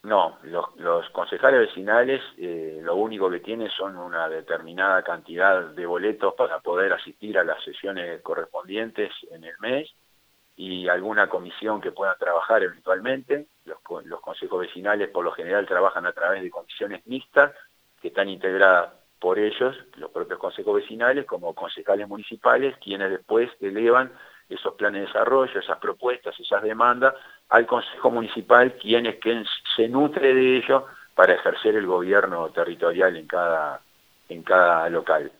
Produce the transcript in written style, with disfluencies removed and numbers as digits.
No, los concejales vecinales lo único que tienen son una determinada cantidad de boletos para poder asistir a las sesiones correspondientes en el mes y alguna comisión que puedan trabajar eventualmente. Los consejos vecinales por lo general trabajan a través de comisiones mixtas que están integradas por ellos, los propios consejos vecinales, como concejales municipales, quienes después elevan esos planes de desarrollo, esas propuestas, esas demandas, al Consejo Municipal, quien se nutre de ello para ejercer el gobierno territorial en cada local.